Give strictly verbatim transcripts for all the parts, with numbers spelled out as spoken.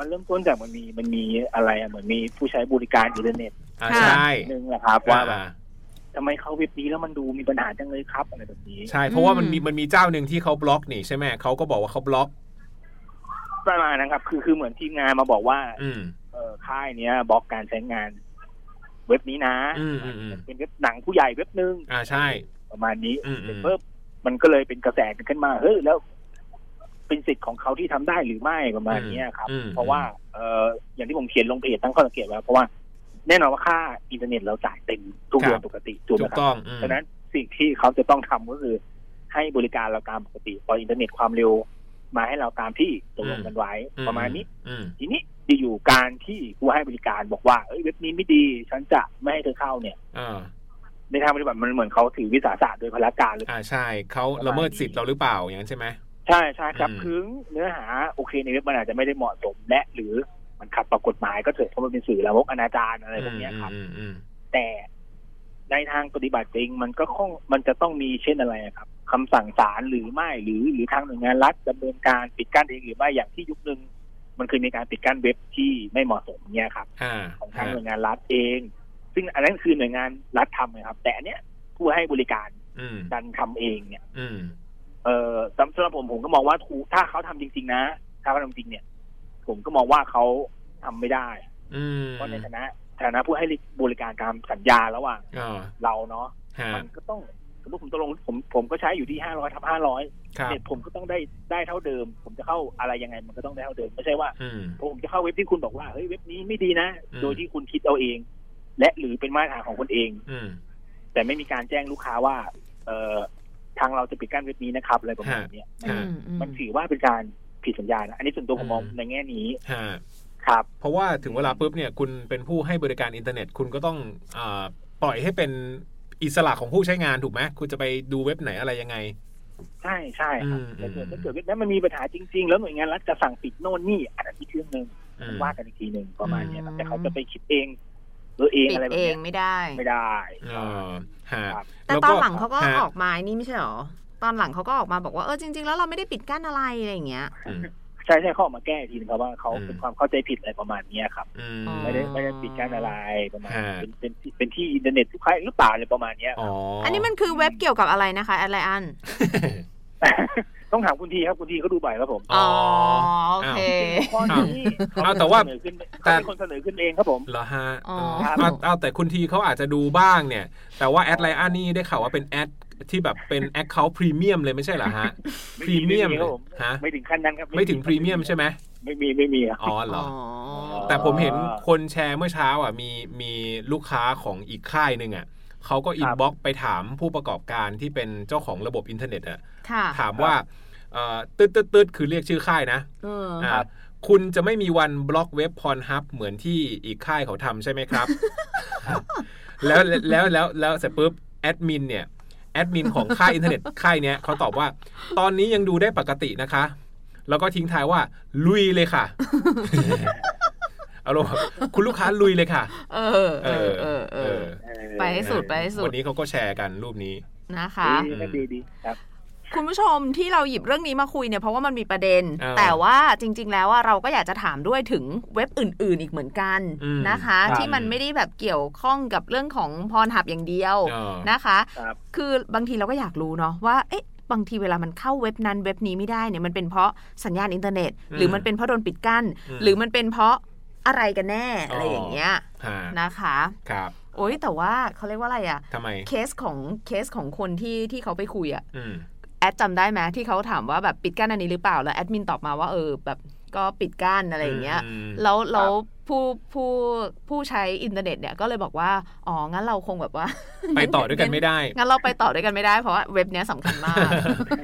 มันเริ่มต้นจากมันมีมันมีอะไรอ่ะเหมือนมีผู้ใช้บริการอินเทอร์เน็ตใช่นึงนะครับว่าแบบทำไมเขาเว็บนี้แล้วมันดูมีปัญหาจังเลยครับอะไรแบบนี้ใช่เพราะว่ามันมีมันมีเจ้าหนึ่งที่เขาบล็อกนี่ใช่ไหมเขาก็บอกว่าเขาบล็อกประมาณนั้นครับคือคือเหมือนทีมงานมาบอกว่าเออค่ายเนี้ยบล็อกการใช้งานเว็บนี้นะเป็นเว็บหนังผู้ใหญ่เว็บนึงอ่าใช่ประมาณนี้เพิ่มมันก็เลยเป็นกระแสขึ้นมาเฮ้ยแล้วเป็นสิทธิ์ของเขาที่ทำได้หรือไม่ประมาณนี้ครับเพราะว่าเอออย่างที่ผมเขียนลงเพจตั้งข้อสังเกตไว้เพราะว่าแน่นอนว่าค่าอินเทอร์เน็ตเราจ่ายเต็มทุกเดือนปกติถูกไหมครับฉะนั้นสิ่งที่เขาจะต้องทำก็คือให้บริการเราตามปกติพออินเทอร์เน็ตความเร็วมาให้เราตามที่ตกลงกันไว้ประมาณนี้ทีนี้จะอยู่การที่ผู้ให้บริการบอกว่าเอ้ยเว็บนี้ไม่ดีฉันจะไม่ให้เธอเข้าเนี่ยในทางปฏิบัติมันเหมือนเขาถือวิสาสะโดยพลการเลยอ่าใช่เขาละเมิดสิทธิ์เราหรือเปล่าอย่างนั้นใช่ไหมใช่ใช่ครับคือเนื้อหาโอเคในเว็บมันอาจจะไม่ได้เหมาะสมและหรือมันขัดต่อกฎหมายก็เถอะเพราะมันเป็นสื่อละมกอนาจารอะไรพวกนี้ครับแต่ในทางปฏิบัติจริงมันก็คงมันจะต้องมีเช่นอะไรครับคำสั่งศาลหรือไม่หรือหรือทางหน่วยงานรัฐดำเนินการปิดกั้นเองหรือไม่อย่างที่ยุคนึงมันเคยมีการปิดกั้นเว็บที่ไม่เหมาะสมเนี่ยครับของทางหน่วยงานรัฐเองซึ่งอันนั้นคือหน่วยงานรัฐทำนะครับแต่อันเนี้ยผู้ให้บริการดันทำเองเนี่ยเออสำหรับผมผมก็มองว่าถ้าเขาทำจริงๆนะถ้าเขาทำจริงเนี่ยผมก็มองว่าเขาทำไม่ได้เพราะในฐานะฐานะผู้ให้บริการตามสัญญาระหว่างเราเนาะมันก็ต้องสมมติผมตกลงผมผมก็ใช้อยู่ที่ห้าร้อยทับห้าร้อยเนี่ยผมก็ต้องได้ได้เท่าเดิมผมจะเข้าอะไรยังไงมันก็ต้องได้เท่าเดิมไม่ใช่ว่าผมจะเข้าเว็บที่คุณบอกว่าเฮ้ยเว็บนี้ไม่ดีนะโดยที่คุณคิดเอาเองและหรือเป็นมาตรฐานของคนเองแต่ไม่มีการแจ้งลูกค้าว่าเอ่อทางเราจะปิดกั้นเว็บนี้นะครับอะไรประมาณนี้มันถือว่าเป็นการผิดสัญญานะอันนี้ส่วนตัวผมมองในแง่นี้ครับเพราะว่าถึงเวลาปุ๊บเนี่ยคุณเป็นผู้ให้บริการอินเทอร์เน็ตคุณก็ต้องอ่าปล่อยให้เป็นอิสระของผู้ใช้งานถูกไหมคุณจะไปดูเว็บไหนอะไรยังไงใช่ใช่ครับถ้าเกิดถ้าเกิดเว็บนั้นมันมีปัญหาจริงๆแล้วหน่วยงานรัฐจะสั่งปิดโน่นนี่อันนั้นอีกเรื่องนึงว่ากันอีกทีนึงประมาณนี้แต่เขาจะไปคิดเองเออเองอะไรแบบนี้ไม่ได้ไม่ได้แต่ตอนหลังเขาก็ออกมานี่ไม่ใช่หรอตอนหลังเขาก็ออกมาบอกว่าเออจริงๆแล้วเราไม่ได้ปิดกั้นอะไรอะไรอย่างเงี้ยใช่ใช่เขาออกมาแก้ทีนึงครับว่าเขาเป็นความเข้าใจผิดอะไรประมาณนี้ครับไม่ได้ไม่ได้ปิดกั้นอะไรประมาณเป็นเป็นเป็นที่อินเทอร์เน็ตทุกใครหรือเปล่าอะไรประมาณนี้อ๋ออันนี้มันคือเว็บเกี่ยวกับอะไรนะคะอะไรอันต้องถามคุณทีครับคุณทีเขาดูบ่อยครับผมอ๋อโอเคเอาแต่ว่าแต่คนเสนอขึ้นเองครับผมเหรอฮะเอาเอาแต่คุณทีเขาอาจจะดูบ้างเนี่ยแต่ว่าแอดไลอันนี่ได้ข่าวว่าเป็นแอดที่แบบเป็น account premium เลยไม่ใช่เหรอฮะ premium ฮะไม่ถึงขั้นนั้นครับไม่ถึง premium ใช่ไหมไม่มีไม่มีอ๋อเหรอแต่ผมเห็นคนแชร์เมื่อเช้าอ่ะมีมีลูกค้าของอีกค่ายนึงอ่ะเขาก็อินบ็อกซ์ไปถามผู้ประกอบการที่เป็นเจ้าของระบบอินเทอร์เน็ตอ่ะถามว่าตืดตืดตืดคือเรียกชื่อค่ายนะคุณจะไม่มีวันบล็อกเว็บ Pornhub เหมือนที่อีกค่ายเขาทำใช่ไหมครับ แล้วแล้วแล้วแล้วเสร็จปุ๊บแอดมินเนี่ยแอดมินของค่ายอินเทอร์เน็ตค่ายเนี้ยเขาตอบว่าตอนนี้ยังดูได้ปกตินะคะแล้วก็ทิ้งท้ายว่าลุยเลยค่ะเอาลงคุณลูกค้าลุยเลยค่ะเออเออเออเออไปให้สุดไปให้สุดวันนี้เขาก็แชร์กันรูปนี้นะคะดีดีครับคุณผู้ชมที่เราหยิบเรื่องนี้มาคุยเนี่ยเพราะว่ามันมีประเด็นแต่ว่าจริงๆแล้วว่าเราก็อยากจะถามด้วยถึงเว็บอื่นๆอีกเหมือนกันนะคะที่มันไม่ได้แบบเกี่ยวข้องกับเรื่องของพรหับอย่างเดียวนะคะคือบางทีเราก็อยากรู้เนาะว่าเอ๊ะบางทีเวลามันเข้าเว็บนั้นเว็บนี้ไม่ได้เนี่ยมันเป็นเพราะสัญญาณอินเทอร์เน็ตหรือมันเป็นเพราะโดนปิดกั้นหรือมันเป็นเพราะอะไรกันแน่อะไรอย่างเงี้ยนะคะครับโอ๊ยแต่ว่าเขาเรียกว่าอะไรอ่ะทำไมเคสของเคสของคนที่ที่เขาไปคุยอ่ะแอดจำได้ไหมที่เขาถามว่าแบบปิดกั้นอันนี้หรือเปล่าแล้วแอดมินตอบมาว่าเออแบบก็ปิดกั้นอะไรอย่างเงี้ยแล้วแล้วผู้ผู้ผู้ใช้อินเทอร์เน็ตเนี่ยก็เลยบอกว่าอ๋องั้นเราคงแบบว่าไปต่อด้วยกันไม่ได้งั้นเราไปต่อด้วยกันไม่ได้เพราะว่าเว็บเนี้ยสำคัญมาก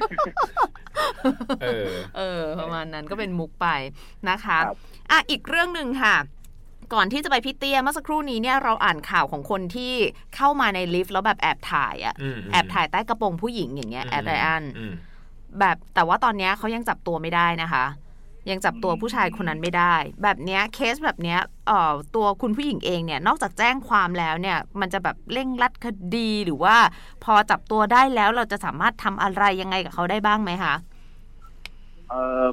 เออเออประมาณนั้นก็เป็นมุกไปนะคะอ่ะอีกเรื่องนึงค่ะก่อนที่จะไปพี่เตี้ยเมื่อสักครู่นี้เนี่ยเราอ่านข่าวของคนที่เข้ามาในลิฟต์แล้วแบบแอบถ่ายอ่ะแอบถ่ายใต้กระโปรงผู้หญิงอย่างเงี้ยแอดไลอันแบบแต่ว่าตอนนี้เขายังจับตัวไม่ได้นะคะยังจับตัวผู้ชายคนนั้นไม่ได้แบบเนี้ยเคสแบบเนี้ยเอ่อตัวคุณผู้หญิงเองเนี่ยนอกจากแจ้งความแล้วเนี่ยมันจะแบบเร่งรัดคดีหรือว่าพอจับตัวได้แล้วเราจะสามารถทำอะไรยังไงกับเขาได้บ้างไหมคะเอ่อ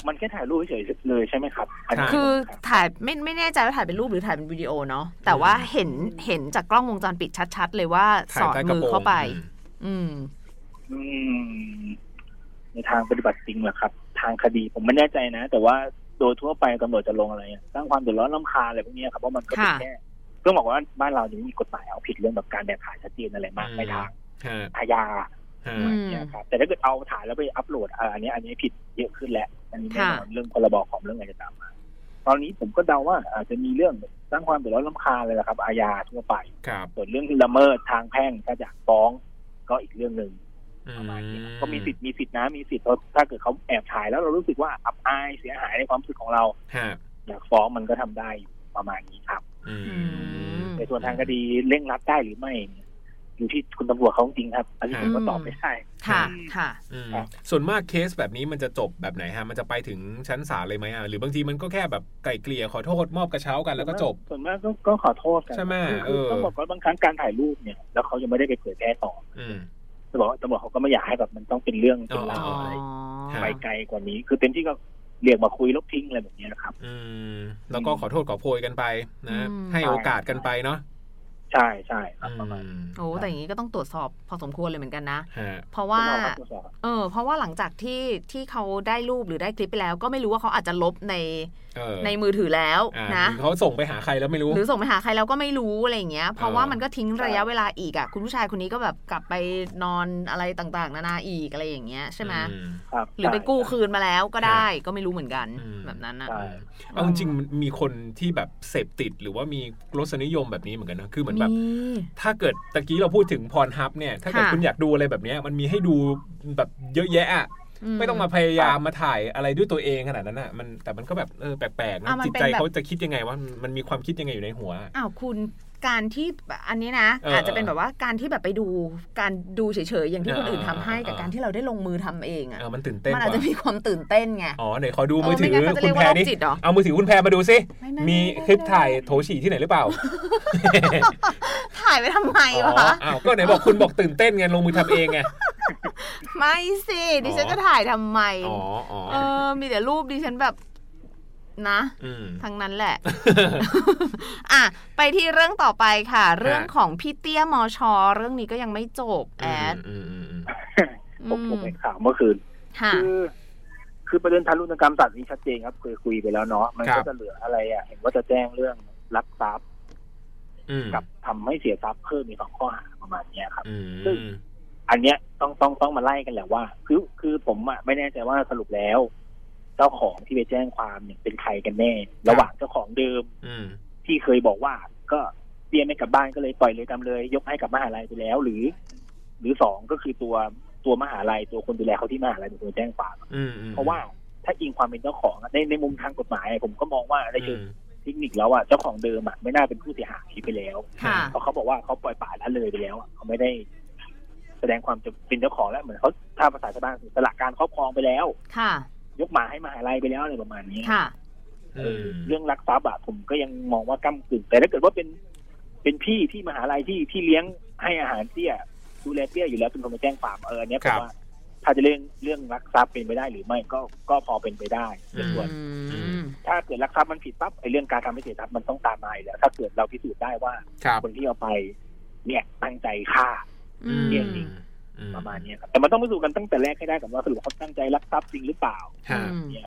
มันแค่ถ่ายรูปเฉยๆเลยใช่ไหมครับคือถ่ายไม่ไม่แน่ใจว่าถ่ายเป็นรูปหรือถ่ายเป็นวิดีโอเนาะแต่ว่าเห็นเห็นจากกล้องวงจรปิดชัดๆเลยว่าสอดมือเข้าไปอืมอืมในทางปฏิบัติจริงเหรอครับทางคดีผมไม่แน่ใจนะแต่ว่าโดยทั่วไปตำรวจจะลงอะไรสร้างความเดือดร้อนรำคาญอะไรพวกนี้ครับเพราะมันก็เป็นแค่เรื่องบอกว่าบ้านเราเนี่ยมีกฎหมายเอาผิดเรื่องแบบการแอบถ่ายชัดเจนอะไรมากในทางอาญาเนี่ยครับแต่ถ้าเกิดเอาถ่ายแล้วไปอัพโหลดอันนี้อันนี้ผิดเยอะขึ้นแหละอันนี้แน่นอนเรื่องพรบคอมเรื่องอะไรจะตามมาตอนนี้ผมก็เดาว่าอาจจะมีเรื่องสร้างความเดือดร้อนรำคาญเลยแหละครับอาญาทั่วไปส่วนเรื่องละเมิดทางแพ่งถ้าอยากฟ้องก็อีกเรื่องนึงประมาณนี้ก็มีสิทธิ์มีสิทธิ์นะมีสิทธิ์ถ้าเกิดเขาแอบถ่ายแล้วเรารู้สึกว่าอับอายเสียหายในความรู้สึกของเราอยากฟ้องมันก็ทำได้ประมาณนี้ครับในส่วนทางคดีเร่งรัดได้หรือไม่อยู่ที่คุณตำรวจเขาจริงครับอันนี้ผมก็ตอบไม่ได้ค่ะค่ะส่วนมากเคสแบบนี้มันจะจบแบบไหนฮะมันจะไปถึงชั้นศาลเลยไหมอ่ะหรือบางทีมันก็แค่แบบไกล่เกลี่ยขอโทษมอบกระเช้ากันแล้วก็จบส่วนมากก็ขอโทษกันใช่ไหมเออต้องบอกว่าบางครั้งการถ่ายรูปเนี่ยแล้วเขายังไม่ได้ไปเผยแพร่ต่อจะบอกว่าตำรวจเขาก็ไม่อยากให้แบบมันต้องเป็นเรื่องเป็นราวอะไรไปไกลกว่านี้คือเต็มที่ก็เรียกมาคุยลบทิ้งอะไรแบบนี้นะครับอืมแล้วก็ขอโทษขอโพยกันไปนะให้โอกาสกันไปเนาะใช่ใช่ครับประมาณโอ้แต่อย่างนี้ก็ต้องตรวจสอบพอสมควรเลยเหมือนกันนะเพราะว่าเออเพราะว่าหลังจากที่ที่เขาได้รูปหรือได้คลิปไปแล้วก็ไม่รู้ว่าเขาอาจจะลบในในมือถือแล้วนะเขาส่งไปหาใครแล้วไม่รู้หรือส่งไปหาใครแล้วก็ไม่รู้อะไรอย่างเงี้ยเพราะว่ามันก็ทิ้งระยะเวลาอีกอ่ะคุณผู้ชายคนนี้ก็แบบกลับไปนอนอะไรต่างๆนานาอีกอะไรอย่างเงี้ยใช่ไหมหรือไปกู้คืนมาแล้วก็ได้ก็ไม่รู้เหมือนกันแบบนั้นนะเอาจริงๆมีคนที่แบบเสพติดหรือว่ามีรสนิยมแบบนี้เหมือนกันนะคือเหมือนแบบถ้าเกิดตะกี้เราพูดถึงพรฮับเนี่ยถ้าเกิดคุณอยากดูอะไรแบบนี้มันมีให้ดูแบบเยอะแยะอ่ะไม่ต้องมาพยายามมาถ่ายอะไรด้วยตัวเองขนาดนั้นอ่ะมันแต่มันก็แบบเออแปลกๆนะจิตใจเขาจะคิดยังไงว่ามันมีความคิดยังไงอยู่ในหัวอ้าวคุณการที่อันนี้นะอาจจะเป็นแบบว่าการที่แบบไปดูการดูเฉยๆอย่างที่คนอื่นทำให้กับการที่เราได้ลงมือทำเองอ่ะมันตื่นเต้นมันอาจจะมีความตื่นเต้นไงอ๋อไหนขอดูมือถือคุณแพรนี่เอามือถือคุณแพรมาดูซิมีคลิปถ่ายโถฉี่ที่ไหนหรือเปล่าถ่ายไปทำไมวะอ้าวก็ไหนบอกคุณบอกตื่นเต้นไงลงมือทำเองไงไม่สิดิฉันจะถ่ายทำไมเออมีแต่รูปดิฉันแบบนะทั้งนั้นแหละอ่ะไปที่เรื่องต่อไปค่ะเรื่องของพี่เตี้ยมช.เรื่องนี้ก็ยังไม่จบแอดผมผมเห็นข่าวเมื่อคืนคือคือประเด็นทารุณกรรมสัตว์นี้ชัดเจนครับเคยคุยไปแล้วเนาะมันก็จะเหลืออะไรอ่ะเห็นว่าจะแจ้งเรื่องลักทรัพย์กับทำให้เสียทรัพย์เพิ่มมีสองข้อหาประมาณนี้ครับซึ่งอันเนี้ยต้องต้องต้องมาไล่กันแหละว่าคือคือผมอ่ะไม่แน่ใจว่าสรุปแล้วเจ้าของที่ไปแจ้งความเนี่ยเป็นใครกันแน่ระหว่างเจ้าของเดิมที่เคยบอกว่าก็เตี้ยไม่กลับบ้านก็เลยปล่อยเลยตามเลยยกให้กับมหาลัยไปแล้วหรือหรือสองก็คือตัวตัวมหาลัยตัวคนดูแลเขาที่มหาลัยเป็นคนแจ้งความเพราะว่าถ้าอิงความเป็นเจ้าของในในมุมทางกฎหมายผมก็มองว่าในเชิงเทคนิคแล้วอ่ะเจ้าของเดิมอ่ะไม่น่าเป็นผู้เสียหายไปแล้วเพราะเขาบอกว่าเขาปล่อยป่าละเลยไปแล้วเขาไม่ได้แสดงความเป็นเจ้าของแล้วเหมือนเขาถ้าภาษาชาวบ้านสละการครอบครองไปแล้วยกหมาให้มหาลัยไปแล้วอะไรประมาณนี้เรื่องลักทรัพย์อะผมก็ยังมองว่าก้ำกึ่งแต่ถ้าเกิดว่าเป็นเป็นพี่ที่มหาลัยที่ที่เลี้ยงให้อาหารเตี้ยดูแลเตี้ยอยู่แล้วเป็นคนมาแจ้งความเอออันนี้ผมว่าถ้าจะเรื่องเรื่องลักทรัพย์เป็นไปได้หรือไม่ก็ก็พอเป็นไปได้ส่วนถ้าเกิดลักทรัพย์มันผิดปั๊บไอ้เรื่องการทำให้เสียทรัพย์มันต้องตามมาแล้วถ้าเกิดเราพิสูจน์ได้ว่าคนที่เอาไปเนี่ยตั้งใจฆ่าเนี่ยจริงประมาณนี้ครับแต่มันต้องพิสูจน์กันตั้งแต่แรกให้ได้ก่อนว่าสรุปเขาตั้งใจลักทรัพย์จริงหรือเปล่า